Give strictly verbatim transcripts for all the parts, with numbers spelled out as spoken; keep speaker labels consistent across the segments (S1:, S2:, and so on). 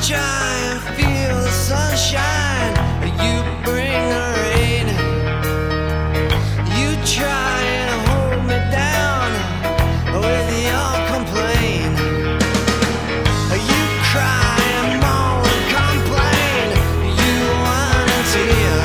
S1: try and feel the sunshine, you bring the rain. You try and hold me down with your complaint. You cry and moan and complain. You want a tear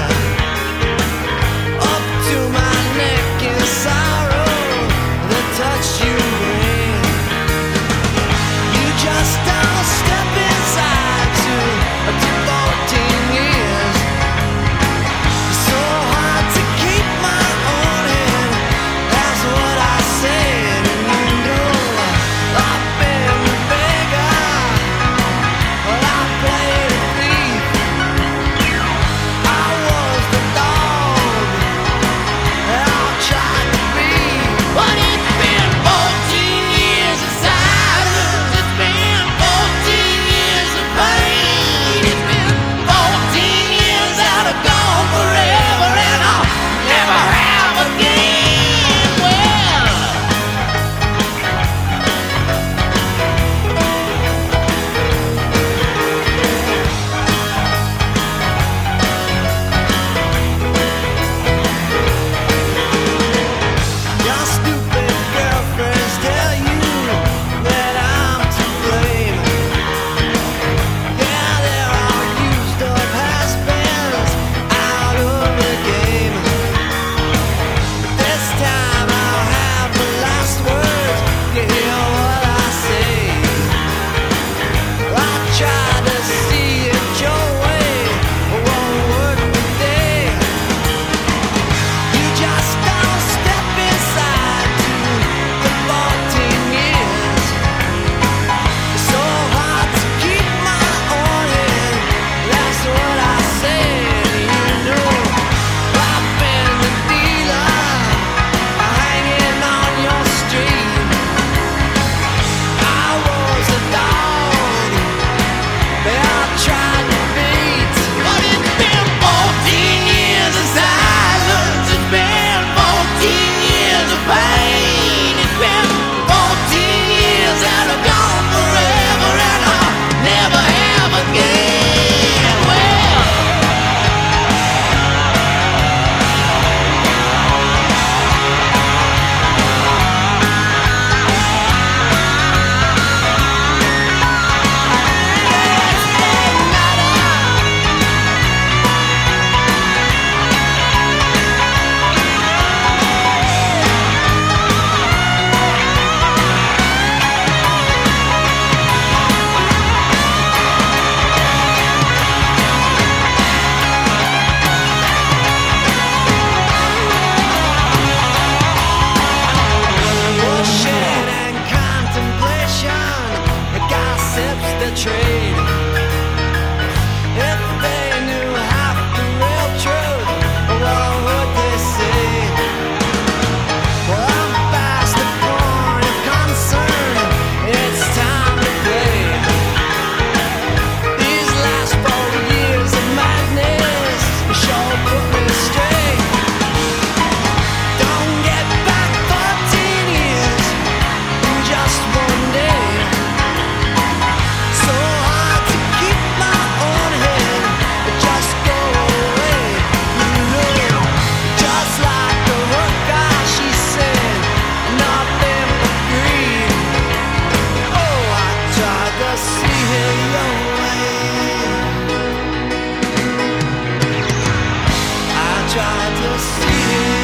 S1: up to my neck in sorrow, the touch you bring. You just don't step inside to to fourteen years. It's so hard to keep my own hand. That's what I said, and you know I've been the beggar, but I played a thief. I was the dog that I tried to be. But it's been fourteen years of silence. It's been fourteen years of pain. It's been fourteen years that are gone forever, and I'll never have again. Well, your stupid girlfriends tell you that I'm to blame. Yeah, they're all used up has-beens out of the game. But this time I'll have the last words. You hear what I say? I tried to see it your way, but won't work today. You just don't step inside to the fourteen years. It's so hard to keep my own hand. That's what I said. You know I've been the dealer hanging on your street. I was a dog that I tried to beat. But it's been fourteen years of silence. It's been fourteen years of pain. It's been fourteen years that are gone forever, and I'll never have again. Well, bullshit and contemplation, the gossips, the trade. If they knew half the real truth, what would they say? Well, I'm past the point of concern. It's time to play. These last four years of madness sure put me straight. Don't get back fourteen years in just one day. So hard to keep my own head, just go away. You know, just like the hooker, she said, nothing but greed. Oh, I tried to see it your way. I tried to see it